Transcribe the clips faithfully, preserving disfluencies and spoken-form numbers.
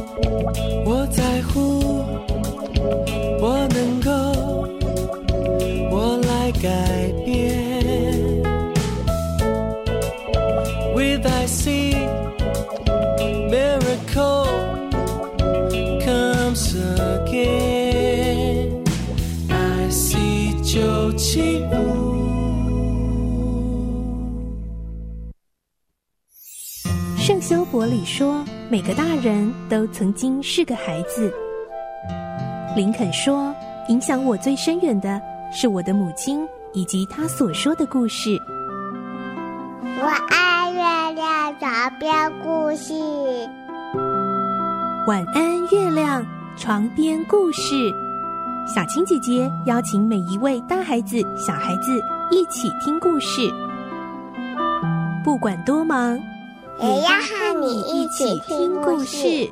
我在乎，我能够，我来改变。 With I see miracle comes again. I see 九七五。 圣修伯里说，每个大人都曾经是个孩子。林肯说，影响我最深远的是我的母亲以及她所说的故事。 我爱月亮床边故事。 晚安，月亮床边故事。小青姐姐邀请每一位大孩子、小孩子一起听故事，不管多忙， 也要和你一起听故事。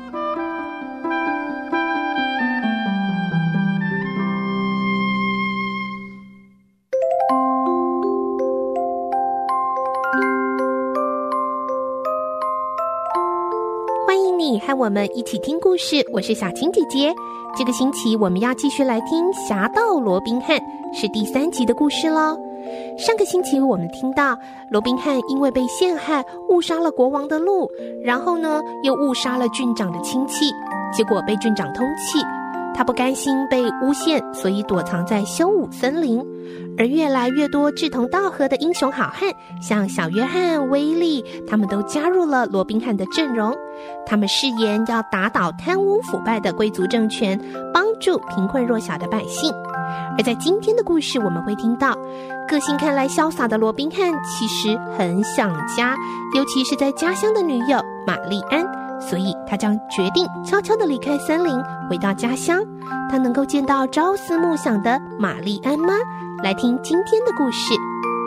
欢迎你和我们一起听故事，我是小青姐姐。这个星期我们要继续来听《侠盗罗宾汉》，是第三集的故事咯。上个星期我们听到罗宾汉因为被陷害误杀了国王的鹿，然后呢又误杀了郡长的亲戚，结果被郡长通缉。他不甘心被诬陷，所以躲藏在修武森林。而越来越多志同道合的英雄好汉，像小约翰、威利，他们都加入了罗宾汉的阵容。他们誓言要打倒贪污腐败的贵族政权，帮助贫困弱小的百姓。而在今天的故事，我们会听到个性看来潇洒的罗宾汉其实很想家，尤其是在家乡的女友玛丽安，所以他将决定悄悄地离开森林，回到家乡。他能够见到朝思暮想的玛丽安吗？来听今天的故事。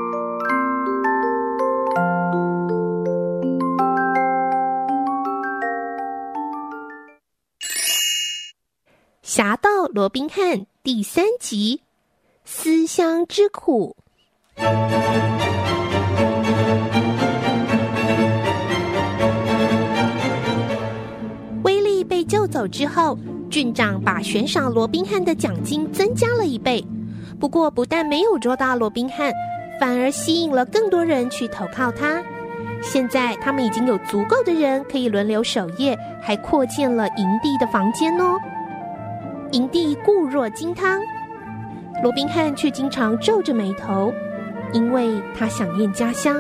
侠盗罗宾汉第三集，思乡之苦。威利被救走之后，郡长把悬赏罗宾汉的奖金增加了一倍。不过不但没有捉到罗宾汉，反而吸引了更多人去投靠他。现在他们已经有足够的人可以轮流守夜，还扩建了营地的房间哦。营地固若金汤，罗宾汉却经常皱着眉头，因为他想念家乡。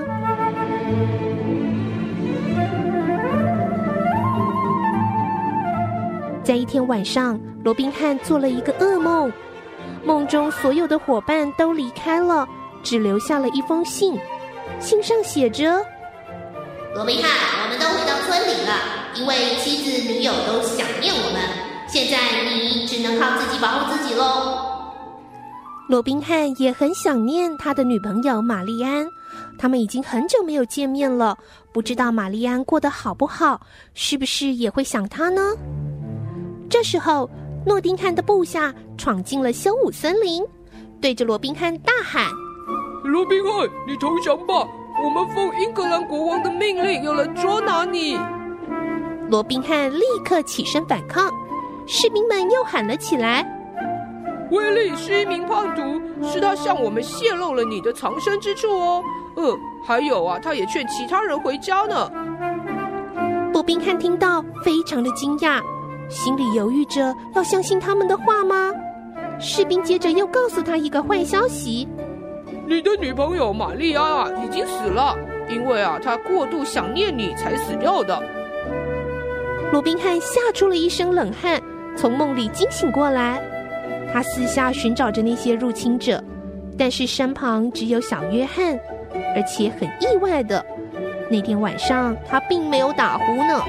在一天晚上，罗宾汉做了一个噩梦，梦中所有的伙伴都离开了，只留下了一封信。信上写着： 罗宾汉，我们都回到村里了，因为妻子女友都想念我们，现在你只能靠自己保护自己咯。 罗宾汉也很想念他的女朋友玛丽安，他们已经很久没有见面了，不知道玛丽安过得好不好，是不是也会想他呢？这时候诺丁汉的部下闯进了修武森林，对着罗宾汉大喊： 罗宾汉，你投降吧，我们奉英格兰国王的命令要来捉拿你。 罗宾汉立刻起身反抗，士兵们又喊了起来： 威利是一名叛徒，是他向我们泄露了你的藏身之处哦。呃，还有啊，他也劝其他人回家呢。 罗宾汉听到非常的惊讶，心里犹豫着要相信他们的话吗？士兵接着又告诉他一个坏消息： 你的女朋友玛丽安啊已经死了，因为啊她过度想念你才死掉的。 罗宾汉吓出了一身冷汗，从梦里惊醒过来。他四下寻找着那些入侵者，但是身旁只有小约翰，而且很意外的，那天晚上他并没有打呼呢。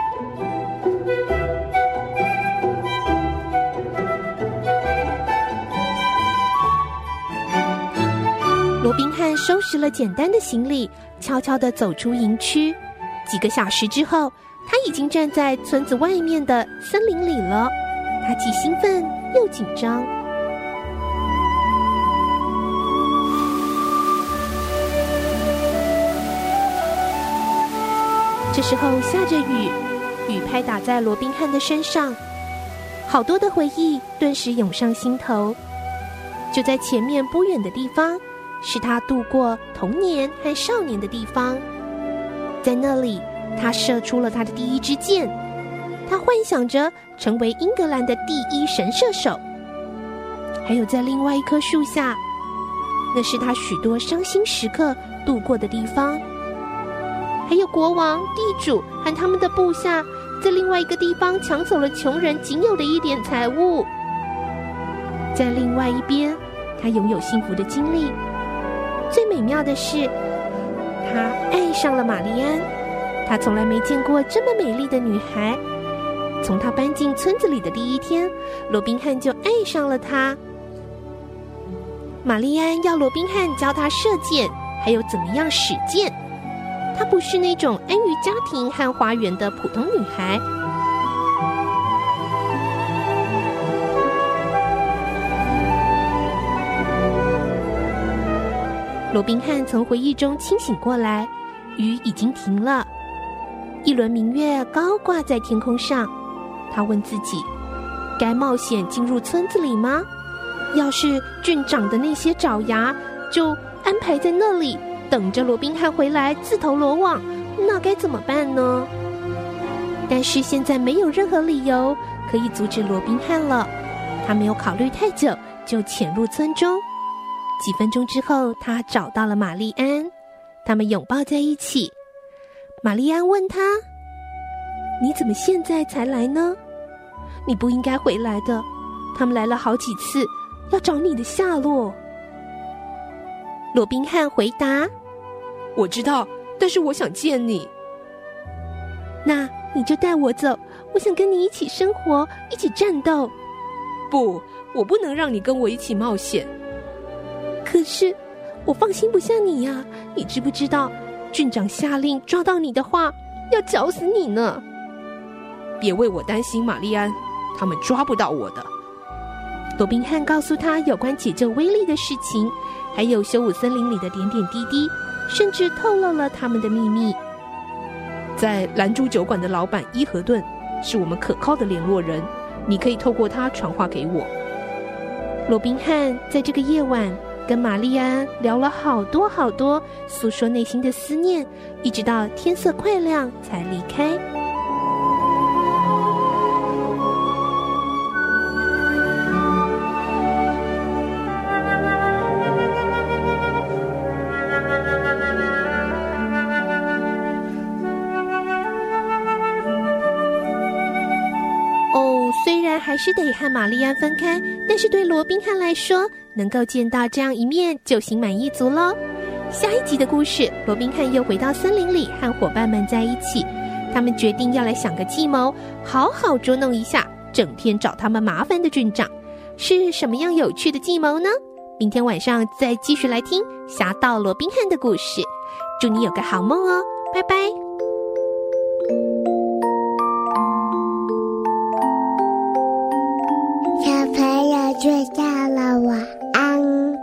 罗宾汉收拾了简单的行李，悄悄地走出营区。几个小时之后，他已经站在村子外面的森林里了。他既兴奋又紧张。这时候下着雨， 雨拍打在罗宾汉的身上，好多的回忆顿时涌上心头。就在前面不远的地方，是他度过童年和少年的地方。在那里，他射出了他的第一支箭。他幻想着成为英格兰的第一神射手。还有在另外一棵树下，那是他许多伤心时刻度过的地方。还有国王、地主和他们的部下在另外一个地方抢走了穷人仅有的一点财物。在另外一边，他拥有幸福的经历。最美妙的是，他爱上了玛丽安。他从来没见过这么美丽的女孩。从他搬进村子里的第一天，罗宾汉就爱上了她。玛丽安要罗宾汉教她射箭，还有怎么样使箭。她不是那种安于家庭和花园的普通女孩。罗宾汉从回忆中清醒过来，雨已经停了，一轮明月高挂在天空上。他问自己，该冒险进入村子里吗？要是郡长的那些爪牙就安排在那里，等着罗宾汉回来自投罗网，那该怎么办呢？但是现在没有任何理由可以阻止罗宾汉了。他没有考虑太久，就潜入村中。几分钟之后，他找到了玛丽安，他们拥抱在一起。玛丽安问他，你怎么现在才来呢？你不应该回来的，他们来了好几次，要找你的下落。罗宾汉回答， 我知道，但是我想见你。 那你就带我走，我想跟你一起生活，一起战斗。 不，我不能让你跟我一起冒险。 可是我放心不下你呀、啊，你知不知道郡长下令抓到你的话要绞死你呢。 别为我担心，玛丽安，他们抓不到我的。 罗宾汉告诉他有关解救威利的事情，还有修武森林里的点点滴滴，甚至透露了他们的秘密。 在蓝珠酒馆的老板伊和顿是我们可靠的联络人，你可以透过他传话给我。 罗宾汉在这个夜晚跟玛丽安聊了好多好多，诉说内心的思念，一直到天色快亮才离开。哦，虽然还是得和玛丽安分开，但是对罗宾汉来说，能够见到这样一面就心满意足咯。下一集的故事，罗宾汉又回到森林里和伙伴们在一起，他们决定要来想个计谋，好好捉弄一下整天找他们麻烦的郡长。是什么样有趣的计谋呢？明天晚上再继续来听侠盗罗宾汉的故事。祝你有个好梦哦，拜拜。 小朋友睡觉了，晚安。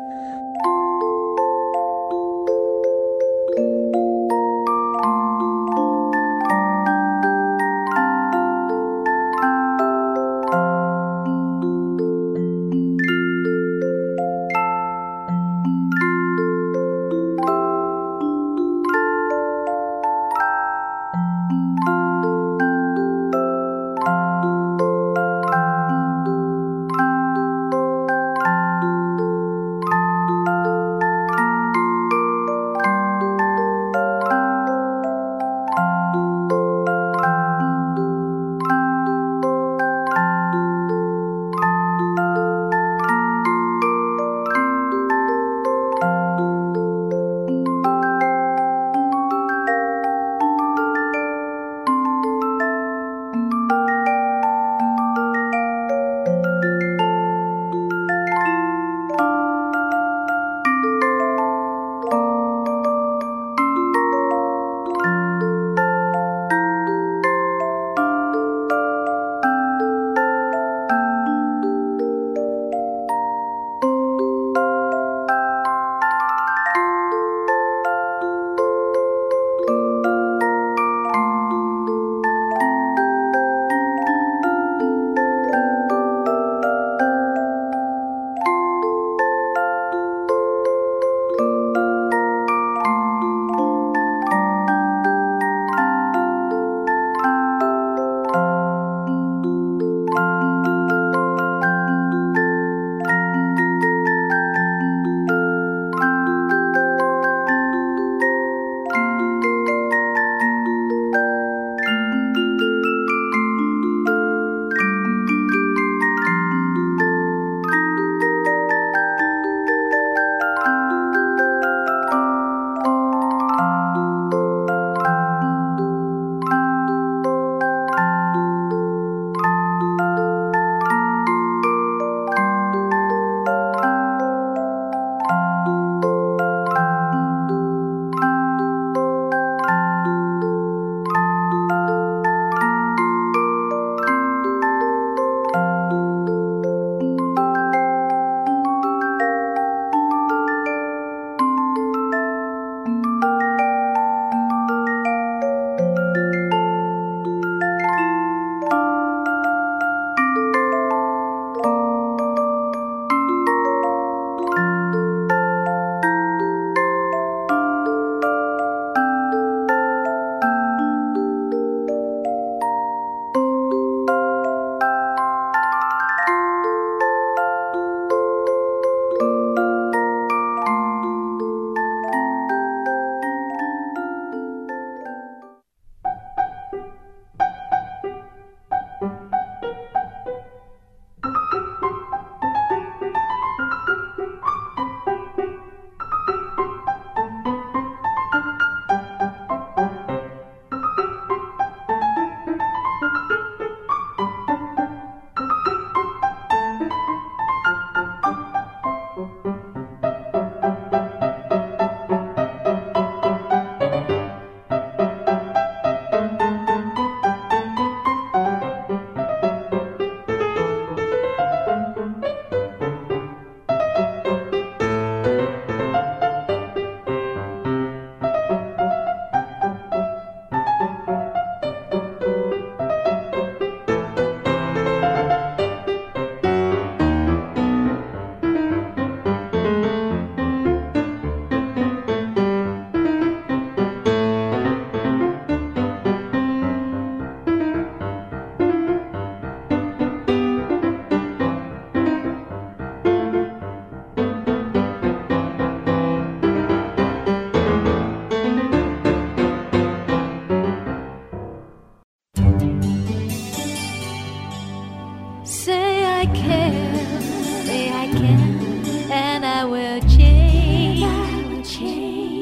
I care, say I can, and I will change.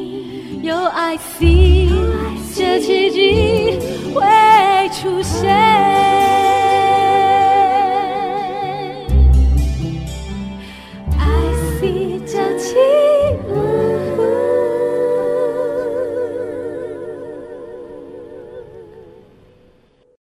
有 I see， 这奇迹会出现。